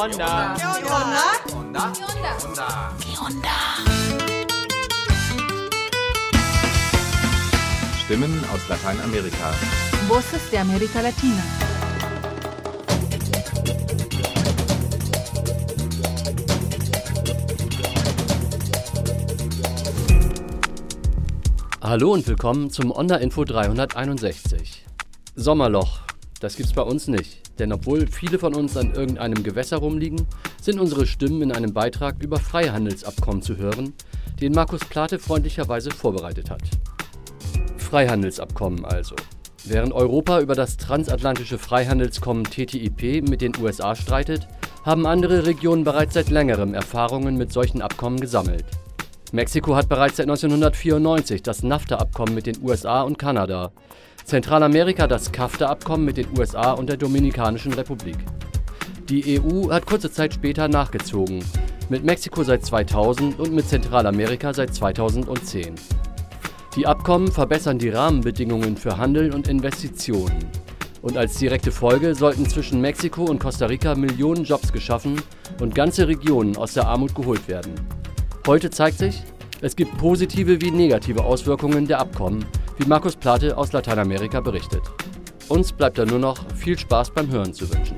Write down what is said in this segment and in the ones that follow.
onda? ¿Qué onda? Onda? ¿Qué onda? Stimmen aus Lateinamerika. Voces de América Latina. Hallo und willkommen zum Onda Info 361. Sommerloch, das gibt's bei uns nicht. Denn obwohl viele von uns an irgendeinem Gewässer rumliegen, sind unsere Stimmen in einem Beitrag über Freihandelsabkommen zu hören, den Markus Plate freundlicherweise vorbereitet hat. Freihandelsabkommen also. Während Europa über das transatlantische Freihandelskommen TTIP mit den USA streitet, haben andere Regionen bereits seit längerem Erfahrungen mit solchen Abkommen gesammelt. Mexiko hat bereits seit 1994 das NAFTA-Abkommen mit den USA und Kanada, Zentralamerika das CAFTA-Abkommen mit den USA und der Dominikanischen Republik. Die EU hat kurze Zeit später nachgezogen, mit Mexiko seit 2000 und mit Zentralamerika seit 2010. Die Abkommen verbessern die Rahmenbedingungen für Handel und Investitionen. Und als direkte Folge sollten zwischen Mexiko und Costa Rica Millionen Jobs geschaffen und ganze Regionen aus der Armut geholt werden. Heute zeigt sich, es gibt positive wie negative Auswirkungen der Abkommen, wie Markus Plate aus Lateinamerika berichtet. Uns bleibt da nur noch viel Spaß beim Hören zu wünschen.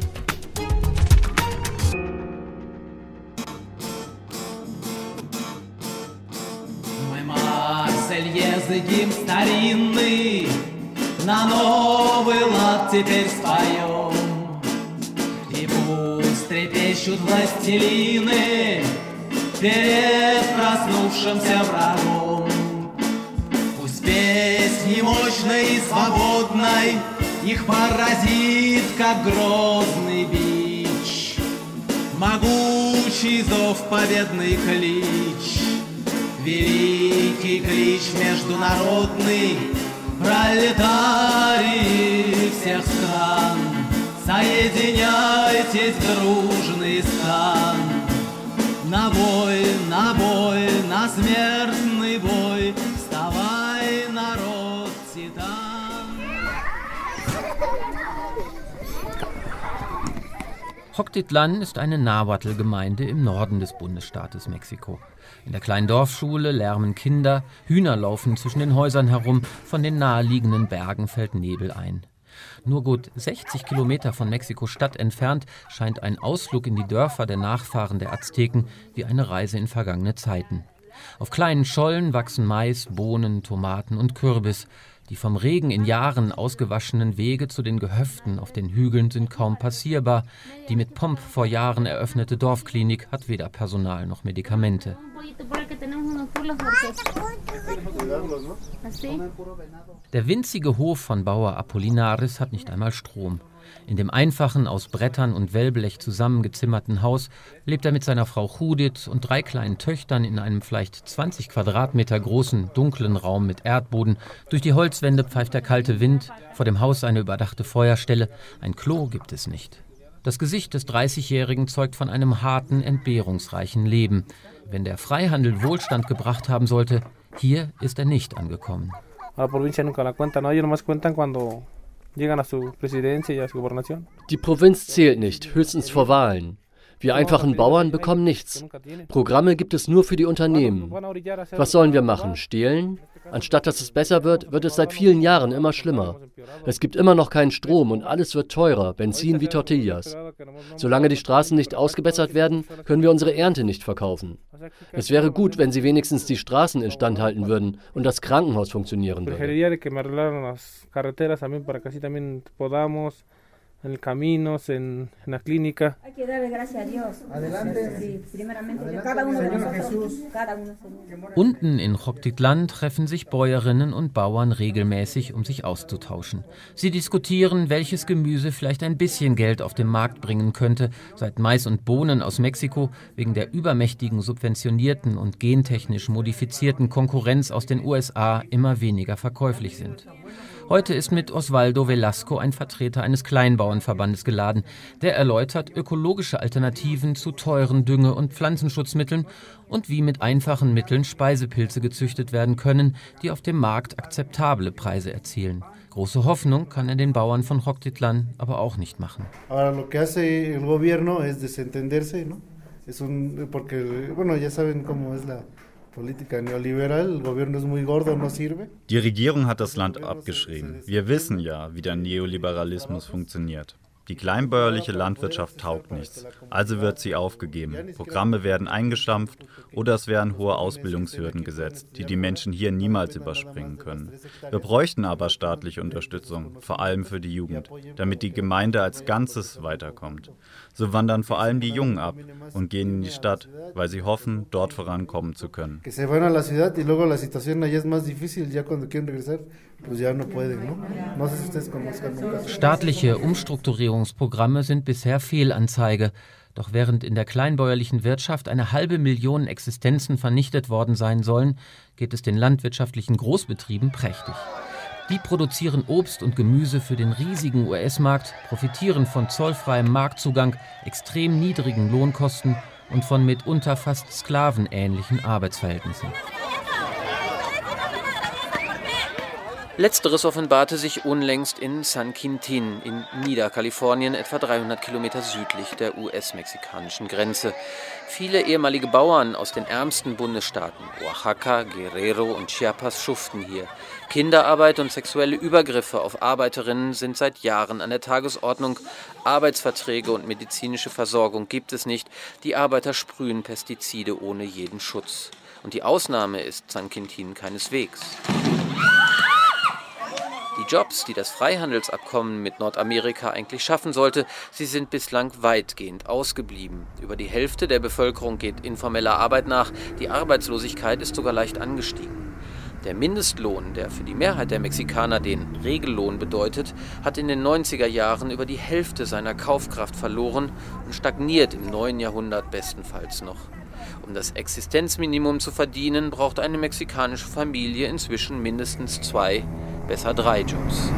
Мы Марсельезы гимн старинный на новый лад теперь споем. И пусть трепещут властелины перед проснувшимся врагом. Пусть песней мощной и свободной их поразит, как грозный бич, могучий зов, победный клич, великий клич международный, пролетарии всех стран, соединяйтесь в дружный стан. На бой, на смертный бой, вставай, народ, титан. Joctitlán ist eine Nahuatl-Gemeinde im Norden des Bundesstaates Mexiko. In der kleinen Dorfschule lärmen Kinder, Hühner laufen zwischen den Häusern herum, von den naheliegenden Bergen fällt Nebel ein. Nur gut 60 Kilometer von Mexiko-Stadt entfernt scheint ein Ausflug in die Dörfer der Nachfahren der Azteken wie eine Reise in vergangene Zeiten. Auf kleinen Schollen wachsen Mais, Bohnen, Tomaten und Kürbis. Die vom Regen in Jahren ausgewaschenen Wege zu den Gehöften auf den Hügeln sind kaum passierbar. Die mit Pomp vor Jahren eröffnete Dorfklinik hat weder Personal noch Medikamente. Der winzige Hof von Bauer Apolinaris hat nicht einmal Strom. In dem einfachen, aus Brettern und Wellblech zusammengezimmerten Haus lebt er mit seiner Frau Judith und 3 kleinen Töchtern in einem vielleicht 20 Quadratmeter großen, dunklen Raum mit Erdboden. Durch die Holzwände pfeift der kalte Wind, vor dem Haus eine überdachte Feuerstelle. Ein Klo gibt es nicht. Das Gesicht des 30-Jährigen zeugt von einem harten, entbehrungsreichen Leben. Wenn der Freihandel Wohlstand gebracht haben sollte, hier ist er nicht angekommen. Die Provinz zählt nicht, höchstens vor Wahlen. Wir einfachen Bauern bekommen nichts. Programme gibt es nur für die Unternehmen. Was sollen wir machen? Stehlen? Anstatt dass es besser wird, wird es seit vielen Jahren immer schlimmer. Es gibt immer noch keinen Strom und alles wird teurer, Benzin wie Tortillas. Solange die Straßen nicht ausgebessert werden, können wir unsere Ernte nicht verkaufen. Es wäre gut, wenn sie wenigstens die Straßen instand halten würden und das Krankenhaus funktionieren würde. Unten in Joctitlán treffen sich Bäuerinnen und Bauern regelmäßig, um sich auszutauschen. Sie diskutieren, welches Gemüse vielleicht ein bisschen Geld auf den Markt bringen könnte, seit Mais und Bohnen aus Mexiko wegen der übermächtigen subventionierten und gentechnisch modifizierten Konkurrenz aus den USA immer weniger verkäuflich sind. Heute ist mit Osvaldo Velasco ein Vertreter eines Kleinbauernverbandes geladen. Der erläutert ökologische Alternativen zu teuren Dünge- und Pflanzenschutzmitteln und wie mit einfachen Mitteln Speisepilze gezüchtet werden können, die auf dem Markt akzeptable Preise erzielen. Große Hoffnung kann er den Bauern von Jochtitlan aber auch nicht machen. Ahora lo que hace el gobierno es desentenderse, ¿no? Porque bueno, ya saben cómo es la política neoliberal, el gobierno es muy gordo, no sirve. Die Regierung hat das Land abgeschrieben. Wir wissen ja, wie der Neoliberalismus funktioniert. Die kleinbäuerliche Landwirtschaft taugt nichts, also wird sie aufgegeben. Programme werden eingestampft oder es werden hohe Ausbildungshürden gesetzt, die die Menschen hier niemals überspringen können. Wir bräuchten aber staatliche Unterstützung, vor allem für die Jugend, damit die Gemeinde als Ganzes weiterkommt. So wandern vor allem die Jungen ab und gehen in die Stadt, weil sie hoffen, dort vorankommen zu können. Staatliche Umstrukturierungsprogramme sind bisher Fehlanzeige. Doch während in der kleinbäuerlichen Wirtschaft 500.000 Existenzen vernichtet worden sein sollen, geht es den landwirtschaftlichen Großbetrieben prächtig. Die produzieren Obst und Gemüse für den riesigen US-Markt, profitieren von zollfreiem Marktzugang, extrem niedrigen Lohnkosten und von mitunter fast sklavenähnlichen Arbeitsverhältnissen. Letzteres offenbarte sich unlängst in San Quintín in Niederkalifornien, etwa 300 Kilometer südlich der US-mexikanischen Grenze. Viele ehemalige Bauern aus den ärmsten Bundesstaaten, Oaxaca, Guerrero und Chiapas, schuften hier. Kinderarbeit und sexuelle Übergriffe auf Arbeiterinnen sind seit Jahren an der Tagesordnung. Arbeitsverträge und medizinische Versorgung gibt es nicht. Die Arbeiter sprühen Pestizide ohne jeden Schutz. Und die Ausnahme ist San Quintín keineswegs. Die Jobs, die das Freihandelsabkommen mit Nordamerika eigentlich schaffen sollte, sie sind bislang weitgehend ausgeblieben. Über die Hälfte der Bevölkerung geht informeller Arbeit nach, die Arbeitslosigkeit ist sogar leicht angestiegen. Der Mindestlohn, der für die Mehrheit der Mexikaner den Regellohn bedeutet, hat in den 90er Jahren über die Hälfte seiner Kaufkraft verloren und stagniert im neuen Jahrhundert bestenfalls noch. Um das Existenzminimum zu verdienen, braucht eine mexikanische Familie inzwischen mindestens 2, besser 3 Jobs.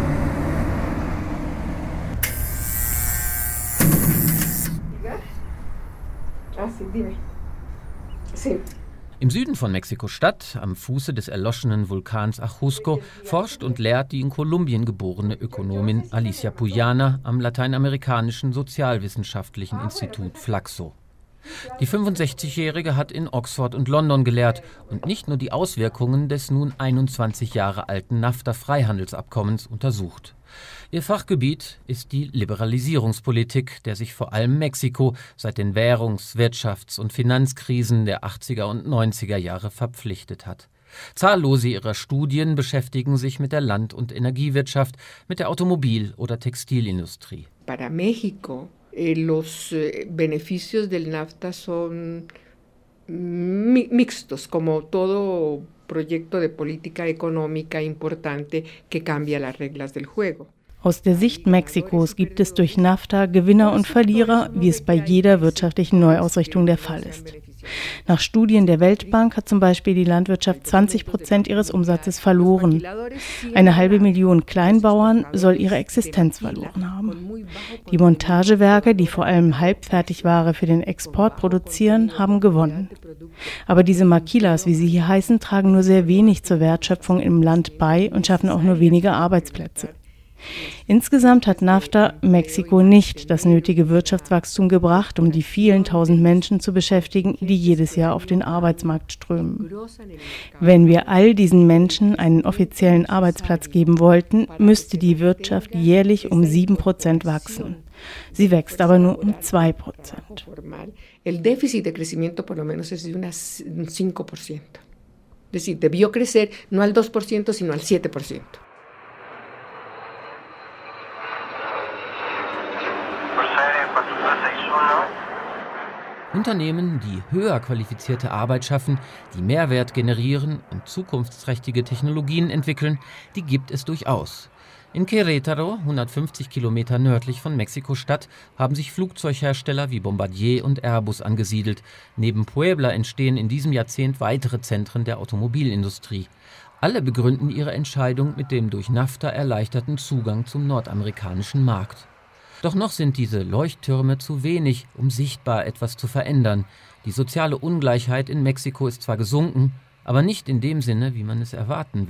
Im Süden von Mexiko-Stadt, am Fuße des erloschenen Vulkans Ajusco, forscht und lehrt die in Kolumbien geborene Ökonomin Alicia Puyana am lateinamerikanischen Sozialwissenschaftlichen Institut Flaxo. Die 65-Jährige hat in Oxford und London gelehrt und nicht nur die Auswirkungen des nun 21 Jahre alten NAFTA-Freihandelsabkommens untersucht. Ihr Fachgebiet ist die Liberalisierungspolitik, der sich vor allem Mexiko seit den Währungs-, Wirtschafts- und Finanzkrisen der 80er und 90er Jahre verpflichtet hat. Zahllose ihrer Studien beschäftigen sich mit der Land- und Energiewirtschaft, mit der Automobil- oder Textilindustrie. Para México los beneficios del NAFTA son mixtos, como todo proyecto de política económica importante que cambia las reglas del juego. Aus der Sicht Mexikos gibt es durch NAFTA Gewinner und Verlierer, wie es bei jeder wirtschaftlichen Neuausrichtung der Fall ist. Nach Studien der Weltbank hat zum Beispiel die Landwirtschaft 20% ihres Umsatzes verloren. 500.000 Kleinbauern soll ihre Existenz verloren haben. Die Montagewerke, die vor allem Halbfertigware für den Export produzieren, haben gewonnen. Aber diese Maquilas, wie sie hier heißen, tragen nur sehr wenig zur Wertschöpfung im Land bei und schaffen auch nur wenige Arbeitsplätze. Insgesamt hat NAFTA Mexiko nicht das nötige Wirtschaftswachstum gebracht, um die vielen tausend Menschen zu beschäftigen, die jedes Jahr auf den Arbeitsmarkt strömen. Wenn wir all diesen Menschen einen offiziellen Arbeitsplatz geben wollten, müsste die Wirtschaft jährlich um 7% wachsen. Sie wächst aber nur um 2%. El déficit de crecimiento por lo menos es de un 5%. Es decir, debió crecer no al 2%, sino al 7%. Unternehmen, die höher qualifizierte Arbeit schaffen, die Mehrwert generieren und zukunftsträchtige Technologien entwickeln, die gibt es durchaus. In Querétaro, 150 Kilometer nördlich von Mexiko-Stadt, haben sich Flugzeughersteller wie Bombardier und Airbus angesiedelt. Neben Puebla entstehen in diesem Jahrzehnt weitere Zentren der Automobilindustrie. Alle begründen ihre Entscheidung mit dem durch NAFTA erleichterten Zugang zum nordamerikanischen Markt. Doch noch sind diese Leuchttürme zu wenig, um sichtbar etwas zu verändern. Die soziale Ungleichheit in Mexiko ist zwar gesunken, aber nicht in dem Sinne, wie man es erwarten würde.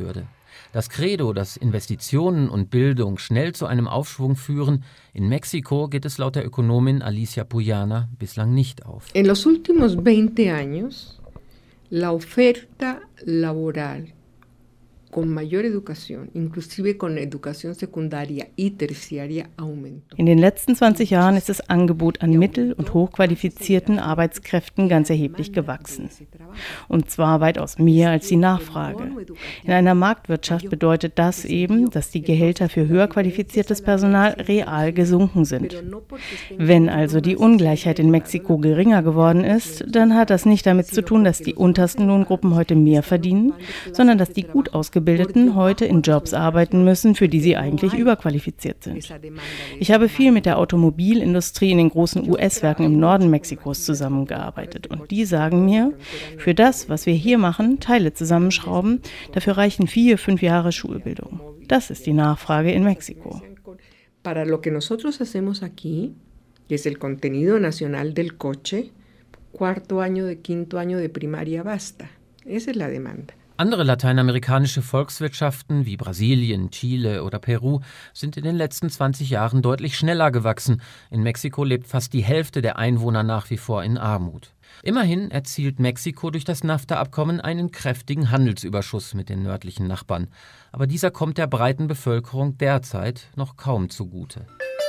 Das Credo, dass Investitionen und Bildung schnell zu einem Aufschwung führen, in Mexiko geht es laut der Ökonomin Alicia Puyana bislang nicht auf. En los últimos 20 años, la oferta laboral con mayor educación, inclusive con educación secundaria y terciaria, aumentó. In den letzten 20 Jahren ist das Angebot an mittel- und hochqualifizierten Arbeitskräften ganz erheblich gewachsen. Und zwar weitaus mehr als die Nachfrage. In einer Marktwirtschaft bedeutet das eben, dass die Gehälter für höher qualifiziertes Personal real gesunken sind. Wenn also die Ungleichheit in Mexiko geringer geworden ist, dann hat das nicht damit zu tun, dass die untersten Lohngruppen heute mehr verdienen, sondern dass die gut Ausgebildeten heute in Jobs arbeiten müssen, für die sie eigentlich überqualifiziert sind. Ich habe viel mit der Automobilindustrie in den großen US-Werken im Norden Mexikos zusammengearbeitet und die sagen mir, für das, was wir hier machen, Teile zusammenschrauben, dafür reichen 4-5 Jahre Schulbildung. Das ist die Nachfrage in Mexiko. Para lo que nosotros hacemos aquí, que es el contenido nacional del coche, 4º año de 5º año de primaria basta. Esa es la demanda. Andere lateinamerikanische Volkswirtschaften wie Brasilien, Chile oder Peru sind in den letzten 20 Jahren deutlich schneller gewachsen. In Mexiko lebt fast die Hälfte der Einwohner nach wie vor in Armut. Immerhin erzielt Mexiko durch das NAFTA-Abkommen einen kräftigen Handelsüberschuss mit den nördlichen Nachbarn. Aber dieser kommt der breiten Bevölkerung derzeit noch kaum zugute.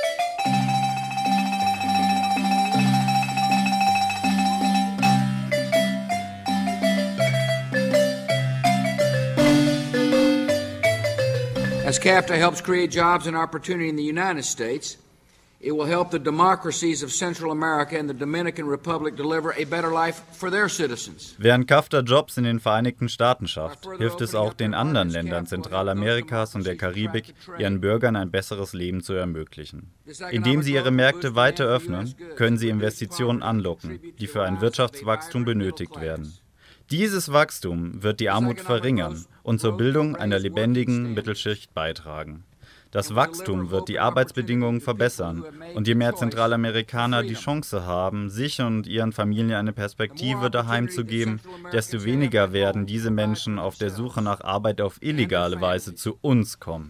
As CAFTA helps create jobs and opportunity in the United States, it will help the democracies of Central America and the Dominican Republic deliver a better life for their citizens. Während CAFTA Jobs in den Vereinigten Staaten schafft, hilft es auch den anderen Ländern Zentralamerikas und der Karibik, ihren Bürgern ein besseres Leben zu ermöglichen. Indem sie ihre Märkte weiter öffnen, können sie Investitionen anlocken, die für ein Wirtschaftswachstum benötigt werden. Dieses Wachstum wird die Armut verringern und zur Bildung einer lebendigen Mittelschicht beitragen. Das Wachstum wird die Arbeitsbedingungen verbessern und je mehr Zentralamerikaner die Chance haben, sich und ihren Familien eine Perspektive daheim zu geben, desto weniger werden diese Menschen auf der Suche nach Arbeit auf illegale Weise zu uns kommen.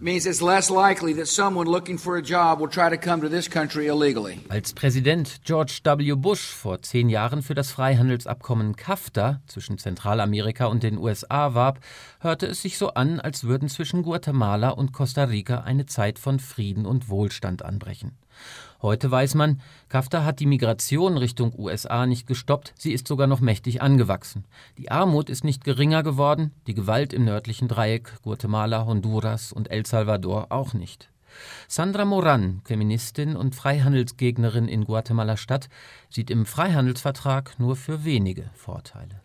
Als Präsident George W. Bush vor 10 Jahren für das Freihandelsabkommen CAFTA zwischen Zentralamerika und den USA warb, hörte es sich so an, als würden zwischen Guatemala und Costa Rica eine Zeit von Frieden und Wohlstand anbrechen. Heute weiß man, CAFTA hat die Migration Richtung USA nicht gestoppt, sie ist sogar noch mächtig angewachsen. Die Armut ist nicht geringer geworden, die Gewalt im nördlichen Dreieck, Guatemala, Honduras und El Salvador auch nicht. Sandra Moran, Feministin und Freihandelsgegnerin in Guatemala-Stadt, sieht im Freihandelsvertrag nur für wenige Vorteile.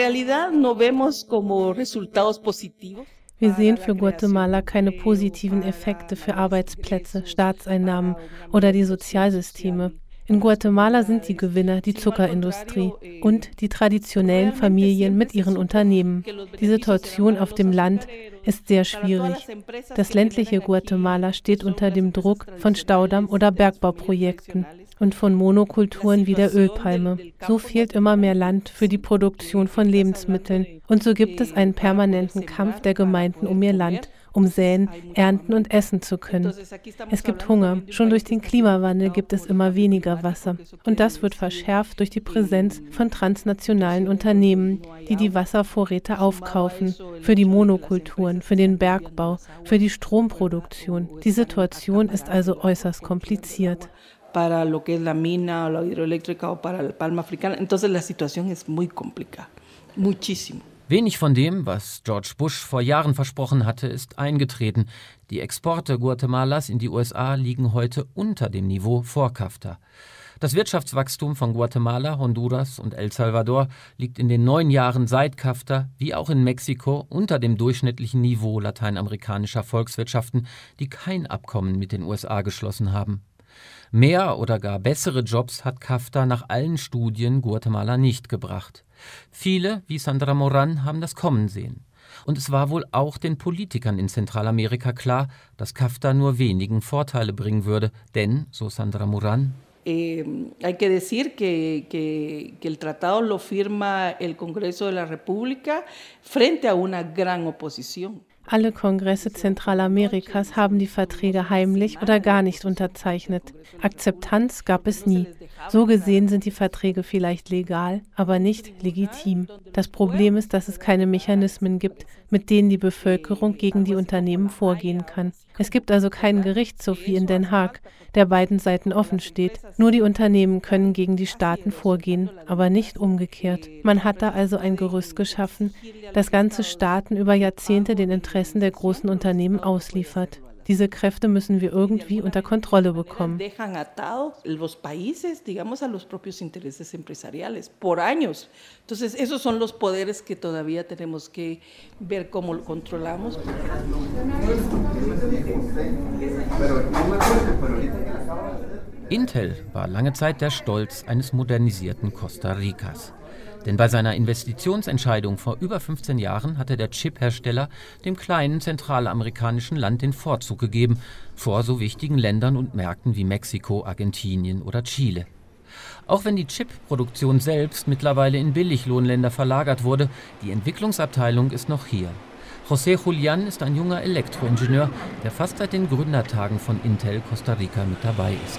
Wir sehen für Guatemala keine positiven Effekte für Arbeitsplätze, Staatseinnahmen oder die Sozialsysteme. In Guatemala sind die Gewinner die Zuckerindustrie und die traditionellen Familien mit ihren Unternehmen. Die Situation auf dem Land ist sehr schwierig. Das ländliche Guatemala steht unter dem Druck von Staudamm- oder Bergbauprojekten und von Monokulturen wie der Ölpalme. So fehlt immer mehr Land für die Produktion von Lebensmitteln. Und so gibt es einen permanenten Kampf der Gemeinden um ihr Land, um säen, ernten und essen zu können. Es gibt Hunger. Schon durch den Klimawandel gibt es immer weniger Wasser. Und das wird verschärft durch die Präsenz von transnationalen Unternehmen, die die Wasservorräte aufkaufen. Für die Monokulturen, für den Bergbau, für die Stromproduktion. Die Situation ist also äußerst kompliziert. Para lo que es la mina o la hidroeléctrica o para la palma africana. Entonces la situación es muy complicada. Muchísimo. Wenig von dem, was George Bush vor Jahren versprochen hatte, ist eingetreten. Die Exporte Guatemalas in die USA liegen heute unter dem Niveau vor CAFTA. Das Wirtschaftswachstum von Guatemala, Honduras und El Salvador liegt in den 9 Jahren seit CAFTA, wie auch in Mexiko, unter dem durchschnittlichen Niveau lateinamerikanischer Volkswirtschaften, die kein Abkommen mit den USA geschlossen haben. Mehr oder gar bessere Jobs hat CAFTA nach allen Studien Guatemala nicht gebracht. Viele, wie Sandra Moran, haben das kommen sehen. Und es war wohl auch den Politikern in Zentralamerika klar, dass CAFTA nur wenigen Vorteile bringen würde. Denn, so Sandra Moran, hay que decir que el tratado lo firma el Congreso de la República frente a una gran oposición. Alle Kongresse Zentralamerikas haben die Verträge heimlich oder gar nicht unterzeichnet. Akzeptanz gab es nie. So gesehen sind die Verträge vielleicht legal, aber nicht legitim. Das Problem ist, dass es keine Mechanismen gibt, mit denen die Bevölkerung gegen die Unternehmen vorgehen kann. Es gibt also keinen Gerichtshof wie in Den Haag, der beiden Seiten offen steht. Nur die Unternehmen können gegen die Staaten vorgehen, aber nicht umgekehrt. Man hat da also ein Gerüst geschaffen, das ganze Staaten über Jahrzehnte den Interessen der großen Unternehmen ausliefert. Diese Kräfte müssen wir irgendwie unter Kontrolle bekommen. Los países, digamos, a los propios intereses empresariales por años. Entonces, esos son los poderes que todavía tenemos que ver cómo lo controlamos. Intel war lange Zeit der Stolz eines modernisierten Costa Ricas. Denn bei seiner Investitionsentscheidung vor über 15 Jahren hatte der Chip-Hersteller dem kleinen zentralamerikanischen Land den Vorzug gegeben, vor so wichtigen Ländern und Märkten wie Mexiko, Argentinien oder Chile. Auch wenn die Chip-Produktion selbst mittlerweile in Billiglohnländer verlagert wurde, die Entwicklungsabteilung ist noch hier. José Julián ist ein junger Elektroingenieur, der fast seit den Gründertagen von Intel Costa Rica mit dabei ist.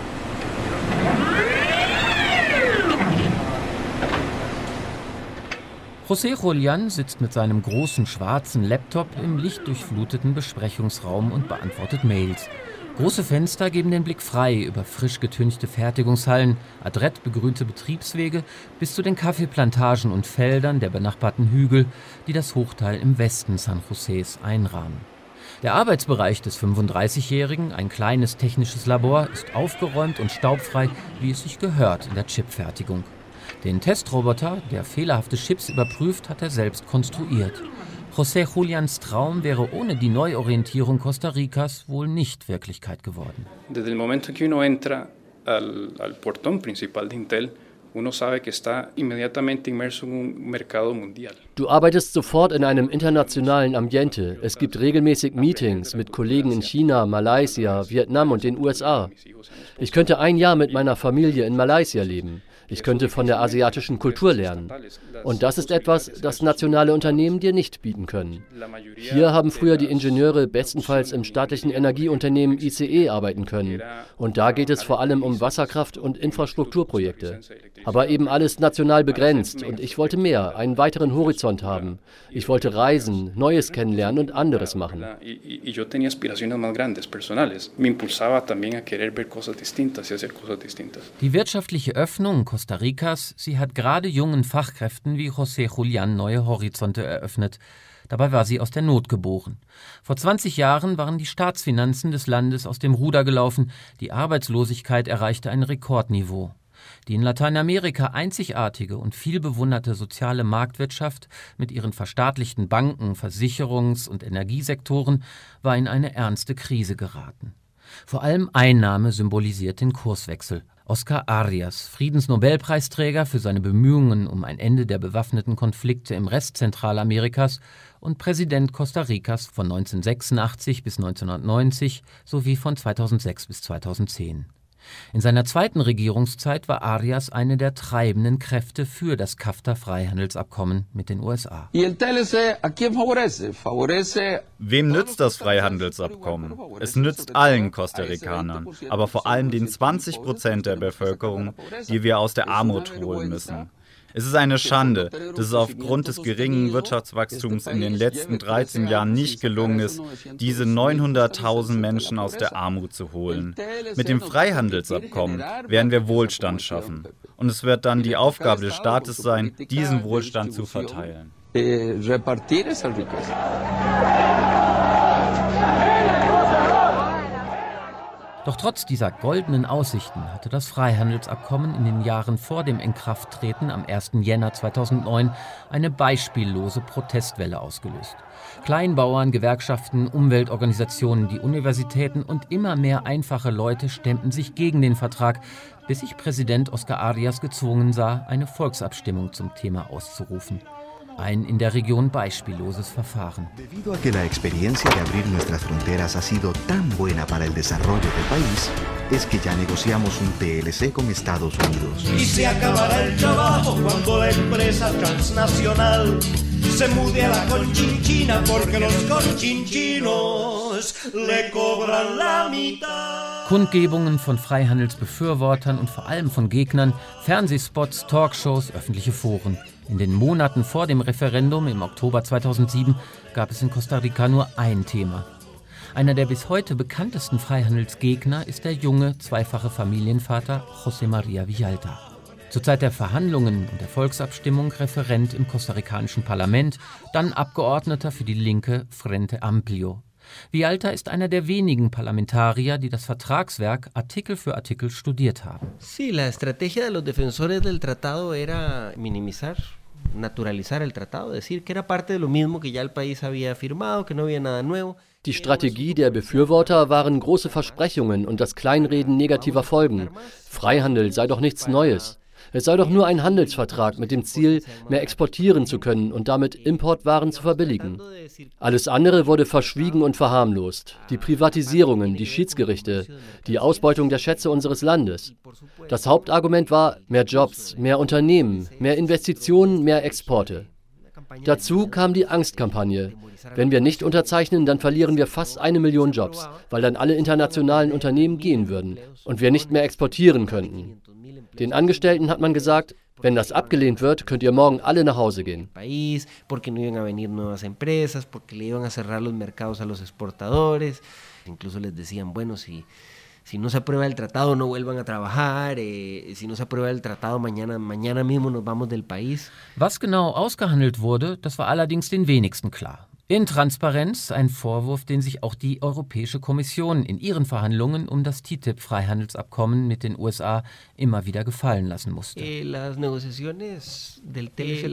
José Julián sitzt mit seinem großen schwarzen Laptop im lichtdurchfluteten Besprechungsraum und beantwortet Mails. Große Fenster geben den Blick frei über frisch getünchte Fertigungshallen, adrett begrünte Betriebswege bis zu den Kaffeeplantagen und Feldern der benachbarten Hügel, die das Hochtal im Westen San Josés einrahmen. Der Arbeitsbereich des 35-Jährigen, ein kleines technisches Labor, ist aufgeräumt und staubfrei, wie es sich gehört in der Chipfertigung. Den Testroboter, der fehlerhafte Chips überprüft, hat er selbst konstruiert. José Juliáns Traum wäre ohne die Neuorientierung Costa Ricas wohl nicht Wirklichkeit geworden. Desde el momento que uno entra al portón principal de Intel, uno sabe que está inmediatamente inmerso en un mercado mundial. Du arbeitest sofort in einem internationalen Ambiente. Es gibt regelmäßig Meetings mit Kollegen in China, Malaysia, Vietnam und den USA. Ich könnte ein Jahr mit meiner Familie in Malaysia leben. Ich könnte von der asiatischen Kultur lernen. Und das ist etwas, das nationale Unternehmen dir nicht bieten können. Hier haben früher die Ingenieure bestenfalls im staatlichen Energieunternehmen ICE arbeiten können. Und da geht es vor allem um Wasserkraft- und Infrastrukturprojekte. Aber eben alles national begrenzt. Und ich wollte mehr, einen weiteren Horizont haben. Ich wollte reisen, Neues kennenlernen und anderes machen. Die wirtschaftliche Öffnung Costa Ricas, sie hat gerade jungen Fachkräften wie José Julián neue Horizonte eröffnet. Dabei war sie aus der Not geboren. Vor 20 Jahren waren die Staatsfinanzen des Landes aus dem Ruder gelaufen. Die Arbeitslosigkeit erreichte ein Rekordniveau. Die in Lateinamerika einzigartige und viel bewunderte soziale Marktwirtschaft mit ihren verstaatlichten Banken, Versicherungs- und Energiesektoren war in eine ernste Krise geraten. Vor allem ein Name symbolisiert den Kurswechsel. Oscar Arias, Friedensnobelpreisträger für seine Bemühungen um ein Ende der bewaffneten Konflikte im Rest Zentralamerikas und Präsident Costa Ricas von 1986 bis 1990 sowie von 2006 bis 2010. In seiner zweiten Regierungszeit war Arias eine der treibenden Kräfte für das CAFTA-Freihandelsabkommen mit den USA. Wem nützt das Freihandelsabkommen? Es nützt allen Costa Ricanern, aber vor allem den 20% der Bevölkerung, die wir aus der Armut holen müssen. Es ist eine Schande, dass es aufgrund des geringen Wirtschaftswachstums in den letzten 13 Jahren nicht gelungen ist, diese 900.000 Menschen aus der Armut zu holen. Mit dem Freihandelsabkommen werden wir Wohlstand schaffen. Und es wird dann die Aufgabe des Staates sein, diesen Wohlstand zu verteilen. Doch trotz dieser goldenen Aussichten hatte das Freihandelsabkommen in den Jahren vor dem Inkrafttreten am 1. Jänner 2009 eine beispiellose Protestwelle ausgelöst. Kleinbauern, Gewerkschaften, Umweltorganisationen, die Universitäten und immer mehr einfache Leute stemmten sich gegen den Vertrag, bis sich Präsident Oscar Arias gezwungen sah, eine Volksabstimmung zum Thema auszurufen. Ein in der Region beispielloses Verfahren. Debido a que la experiencia de abrir nuestras fronteras ha sido tan buena para el desarrollo del país, es que ya negociamos un TLC con Estados Unidos. Y se acabará el trabajo cuando la empresa transnacional se mude a la Conchinchina porque los conchinchinos le cobran la mitad. Kundgebungen von Freihandelsbefürwortern und vor allem von Gegnern, Fernsehspots, Talkshows, öffentliche Foren. In den Monaten vor dem Referendum im Oktober 2007 gab es in Costa Rica nur ein Thema. Einer der bis heute bekanntesten Freihandelsgegner ist der junge, zweifache Familienvater José María Villalta. Zur Zeit der Verhandlungen und der Volksabstimmung Referent im kostarikanischen Parlament, dann Abgeordneter für die linke Frente Amplio. Villalta ist einer der wenigen Parlamentarier, die das Vertragswerk Artikel für Artikel studiert haben. Sí, la estrategia de los defensores del tratado era minimizar, naturalizar el tratado, decir que era parte de lo mismo que ya el país había firmado, que no había nada nuevo. Die Strategie der Befürworter waren große Versprechungen und das Kleinreden negativer Folgen. Freihandel sei doch nichts Neues. Es sei doch nur ein Handelsvertrag mit dem Ziel, mehr exportieren zu können und damit Importwaren zu verbilligen. Alles andere wurde verschwiegen und verharmlost. Die Privatisierungen, die Schiedsgerichte, die Ausbeutung der Schätze unseres Landes. Das Hauptargument war mehr Jobs, mehr Unternehmen, mehr Investitionen, mehr Exporte. Dazu kam die Angstkampagne. Wenn wir nicht unterzeichnen, dann verlieren wir fast 1 Million Jobs, weil dann alle internationalen Unternehmen gehen würden und wir nicht mehr exportieren könnten. Den Angestellten hat man gesagt, wenn das abgelehnt wird, könnt ihr morgen alle nach Hause gehen. Porque no iban a venir nuevas empresas, porque le iban a cerrar los mercados a los exportadores. Incluso les decían, bueno, si no se aprueba el tratado, no vuelvan a trabajar. Si no se aprueba el tratado, mañana mismo nos vamos del país. Was genau ausgehandelt wurde, das war allerdings den wenigsten klar. Intransparenz, ein Vorwurf, den sich auch die Europäische Kommission in ihren Verhandlungen um das TTIP-Freihandelsabkommen mit den USA immer wieder gefallen lassen musste. Las negociaciones del TLC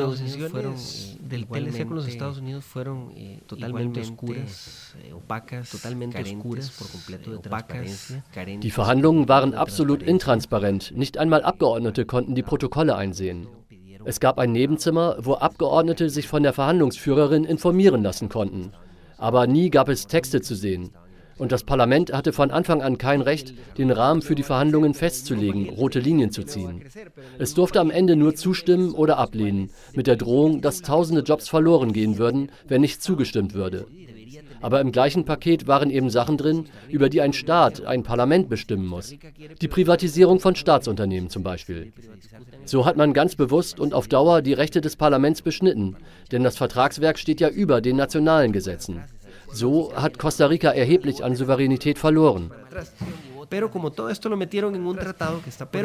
con los Estados Unidos fueron totalmente oscuras, opacas, totalmente oscuras, por completo de transparencia. Die Verhandlungen waren absolut intransparent. Nicht einmal Abgeordnete konnten die Protokolle einsehen. Es gab ein Nebenzimmer, wo Abgeordnete sich von der Verhandlungsführerin informieren lassen konnten. Aber nie gab es Texte zu sehen. Und das Parlament hatte von Anfang an kein Recht, den Rahmen für die Verhandlungen festzulegen, rote Linien zu ziehen. Es durfte am Ende nur zustimmen oder ablehnen, mit der Drohung, dass tausende Jobs verloren gehen würden, wenn nicht zugestimmt würde. Aber im gleichen Paket waren eben Sachen drin, über die ein Staat, ein Parlament bestimmen muss. Die Privatisierung von Staatsunternehmen zum Beispiel. So hat man ganz bewusst und auf Dauer die Rechte des Parlaments beschnitten, denn das Vertragswerk steht ja über den nationalen Gesetzen. So hat Costa Rica erheblich an Souveränität verloren. Pero como todo esto lo metieron en un tratado que está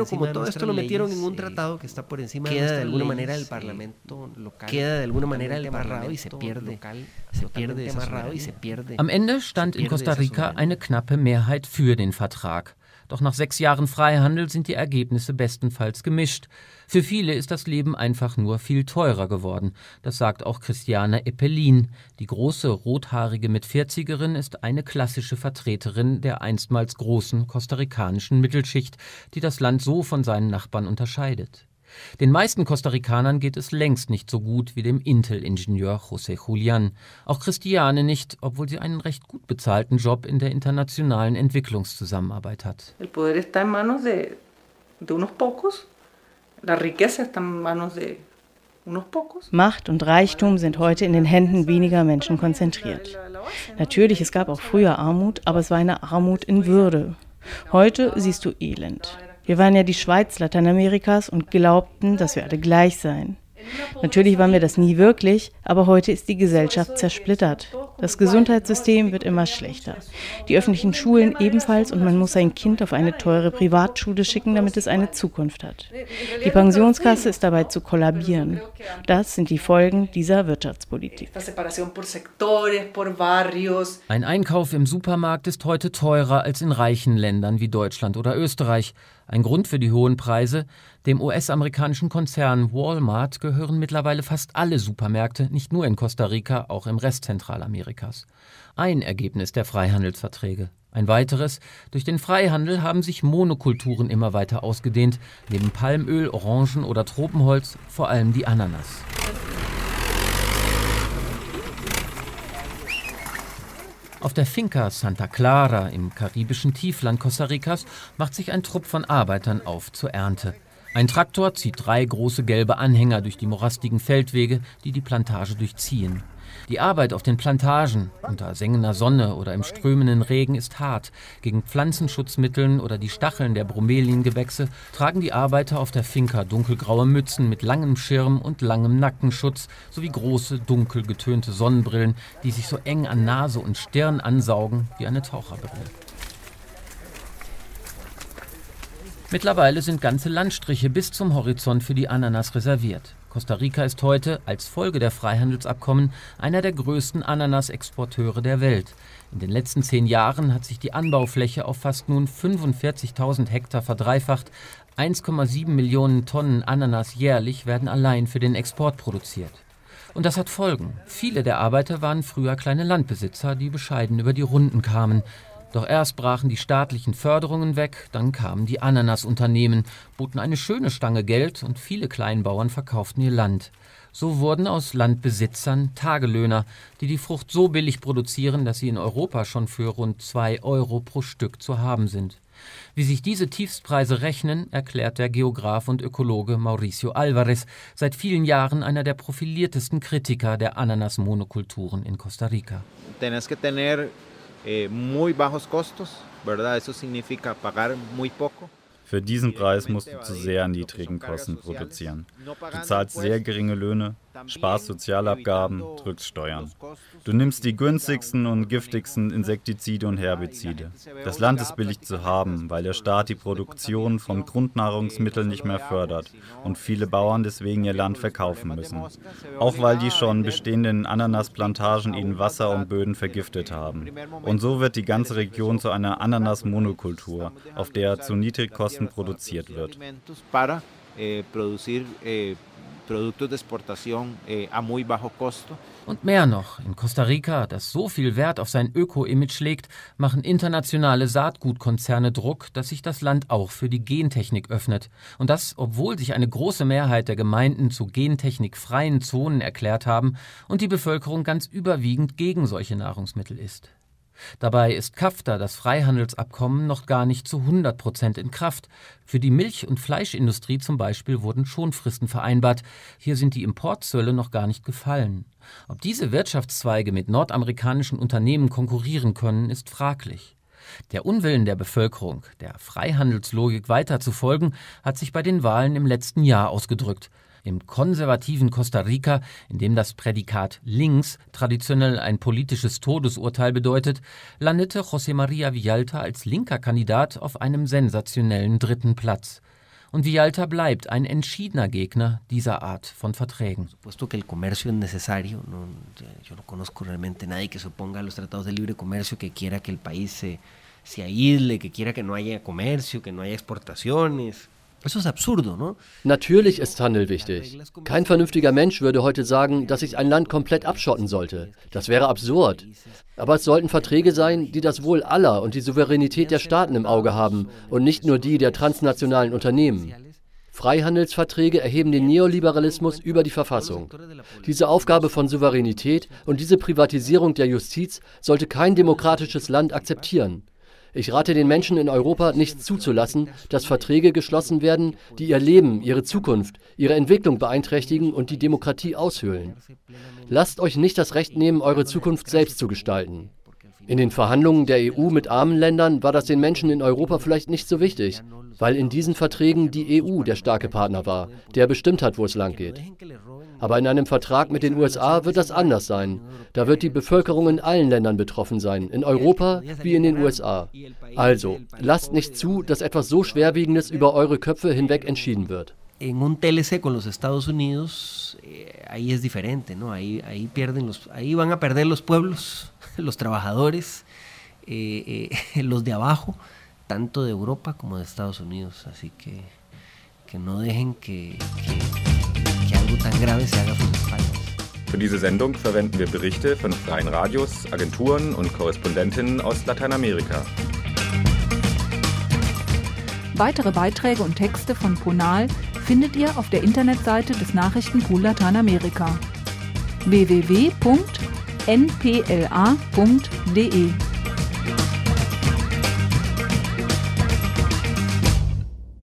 por encima de queda de alguna manera el Parlamento local, queda de alguna manera el amarrado y se pierde amarrado y se pierde. Am Ende stand in Costa Rica eine knappe Mehrheit für den Vertrag. Doch nach 6 Jahren Freihandel sind die Ergebnisse bestenfalls gemischt. Für viele ist das Leben einfach nur viel teurer geworden. Das sagt auch Christiane Epelin. Die große, rothaarige Mit-40erin ist eine klassische Vertreterin der einstmals großen kostarikanischen Mittelschicht, die das Land so von seinen Nachbarn unterscheidet. Den meisten Costa Ricanern geht es längst nicht so gut wie dem Intel-Ingenieur José Julián. Auch Christiane nicht, obwohl sie einen recht gut bezahlten Job in der internationalen Entwicklungszusammenarbeit hat. El poder está en manos de unos pocos. La riqueza está en manos de unos pocos. Macht und Reichtum sind heute in den Händen weniger Menschen konzentriert. Natürlich, es gab auch früher Armut, aber es war eine Armut in Würde. Heute siehst du Elend. Wir waren ja die Schweiz Lateinamerikas und glaubten, dass wir alle gleich seien. Natürlich waren wir das nie wirklich, aber heute ist die Gesellschaft zersplittert. Das Gesundheitssystem wird immer schlechter. Die öffentlichen Schulen ebenfalls und man muss sein Kind auf eine teure Privatschule schicken, damit es eine Zukunft hat. Die Pensionskasse ist dabei zu kollabieren. Das sind die Folgen dieser Wirtschaftspolitik. Ein Einkauf im Supermarkt ist heute teurer als in reichen Ländern wie Deutschland oder Österreich. Ein Grund für die hohen Preise: dem US-amerikanischen Konzern Walmart gehören mittlerweile fast alle Supermärkte, nicht nur in Costa Rica, auch im Rest Zentralamerikas. Ein Ergebnis der Freihandelsverträge. Ein weiteres: durch den Freihandel haben sich Monokulturen immer weiter ausgedehnt, neben Palmöl, Orangen oder Tropenholz vor allem die Ananas. Auf der Finca Santa Clara im karibischen Tiefland Costa Ricas macht sich ein Trupp von Arbeitern auf zur Ernte. Ein Traktor zieht 3 große gelbe Anhänger durch die morastigen Feldwege, die die Plantage durchziehen. Die Arbeit auf den Plantagen, unter sengender Sonne oder im strömenden Regen, ist hart. Gegen Pflanzenschutzmitteln oder die Stacheln der Bromeliengewächse tragen die Arbeiter auf der Finca dunkelgraue Mützen mit langem Schirm und langem Nackenschutz sowie große, dunkel getönte Sonnenbrillen, die sich so eng an Nase und Stirn ansaugen wie eine Taucherbrille. Mittlerweile sind ganze Landstriche bis zum Horizont für die Ananas reserviert. Costa Rica ist heute, als Folge der Freihandelsabkommen, einer der größten Ananasexporteure der Welt. In den letzten 10 Jahren hat sich die Anbaufläche auf fast nun 45.000 Hektar verdreifacht. 1,7 Millionen Tonnen Ananas jährlich werden allein für den Export produziert. Und das hat Folgen. Viele der Arbeiter waren früher kleine Landbesitzer, die bescheiden über die Runden kamen. Doch erst brachen die staatlichen Förderungen weg, dann kamen die Ananasunternehmen, boten eine schöne Stange Geld und viele Kleinbauern verkauften ihr Land. So wurden aus Landbesitzern Tagelöhner, die die Frucht so billig produzieren, dass sie in Europa schon für rund 2 Euro pro Stück zu haben sind. Wie sich diese Tiefstpreise rechnen, erklärt der Geograf und Ökologe Mauricio Alvarez, seit vielen Jahren einer der profiliertesten Kritiker der Ananas-Monokulturen in Costa Rica. Muy bajos costos, ¿verdad? Eso significa pagar muy poco. Für diesen Preis musst du zu sehr niedrigen Kosten produzieren. Du zahlst sehr geringe Löhne, sparst Sozialabgaben, drückst Steuern. Du nimmst die günstigsten und giftigsten Insektizide und Herbizide. Das Land ist billig zu haben, weil der Staat die Produktion von Grundnahrungsmitteln nicht mehr fördert und viele Bauern deswegen ihr Land verkaufen müssen. Auch weil die schon bestehenden Ananasplantagen ihnen Wasser und Böden vergiftet haben. Und so wird die ganze Region zu einer Ananas-Monokultur, auf der zu Niedrigkosten produziert wird. Und mehr noch, in Costa Rica, das so viel Wert auf sein Öko-Image legt, machen internationale Saatgutkonzerne Druck, dass sich das Land auch für die Gentechnik öffnet. Und das, obwohl sich eine große Mehrheit der Gemeinden zu gentechnikfreien Zonen erklärt haben und die Bevölkerung ganz überwiegend gegen solche Nahrungsmittel ist. Dabei ist CAFTA, das Freihandelsabkommen, noch gar nicht zu 100% in Kraft. Für die Milch- und Fleischindustrie zum Beispiel wurden Schonfristen vereinbart. Hier sind die Importzölle noch gar nicht gefallen. Ob diese Wirtschaftszweige mit nordamerikanischen Unternehmen konkurrieren können, ist fraglich. Der Unwillen der Bevölkerung, der Freihandelslogik weiter zu folgen, hat sich bei den Wahlen im letzten Jahr ausgedrückt. Im konservativen Costa Rica, in dem das Prädikat links traditionell ein politisches Todesurteil bedeutet, landete José María Villalta als linker Kandidat auf einem sensationellen 3. Platz. Und Villalta bleibt ein entschiedener Gegner dieser Art von Verträgen. Puesto que el comercio es necesario, yo no conozco realmente nadie que se oponga a los tratados de libre comercio, que quiera que el país se aísle, que quiera que no haya comercio, que no haya exportaciones. Das ist absurd, ne? Natürlich ist Handel wichtig. Kein vernünftiger Mensch würde heute sagen, dass sich ein Land komplett abschotten sollte. Das wäre absurd. Aber es sollten Verträge sein, die das Wohl aller und die Souveränität der Staaten im Auge haben und nicht nur die der transnationalen Unternehmen. Freihandelsverträge erheben den Neoliberalismus über die Verfassung. Diese Aufgabe von Souveränität und diese Privatisierung der Justiz sollte kein demokratisches Land akzeptieren. Ich rate den Menschen in Europa nicht zuzulassen, dass Verträge geschlossen werden, die ihr Leben, ihre Zukunft, ihre Entwicklung beeinträchtigen und die Demokratie aushöhlen. Lasst euch nicht das Recht nehmen, eure Zukunft selbst zu gestalten. In den Verhandlungen der EU mit armen Ländern war das den Menschen in Europa vielleicht nicht so wichtig, weil in diesen Verträgen die EU der starke Partner war, der bestimmt hat, wo es lang geht. Aber in einem Vertrag mit den USA wird das anders sein. Da wird die Bevölkerung in allen Ländern betroffen sein, in Europa wie in den USA. Also, lasst nicht zu, dass etwas so Schwerwiegendes über eure Köpfe hinweg entschieden wird. En un TLC con los Estados Unidos, ahí es diferente, ¿no? Ahí van a perder los pueblos, los trabajadores, los de abajo, tanto de Europa como de Estados Unidos. Así que no dejen que algo tan grave se haga por espaldas. Für diese Sendung verwenden wir Berichte von freien Radios, Agenturen und Korrespondentinnen aus Lateinamerika. Weitere Beiträge und Texte von Ponal findet ihr auf der Internetseite des Nachrichtenpool Lateinamerika www.npla.de.